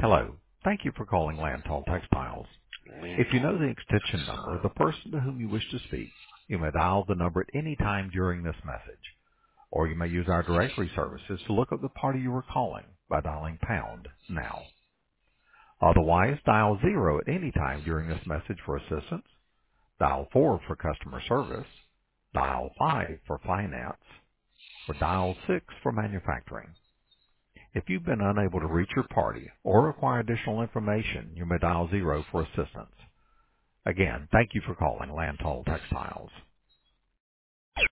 Hello. Thank you for calling Lantall Textiles. If you know the extension number of the person to whom you wish to speak, you may dial the number at any time during this message, or you may use our directory services to look up the party you are calling by dialing pound now. Otherwise, dial 0 at any time during this message for assistance, dial 4 for customer service, dial 5 for finance, or dial 6 for manufacturing. If you've been unable to reach your party or require additional information, you may dial 0 for assistance. Again, thank you for calling Lantall Textiles.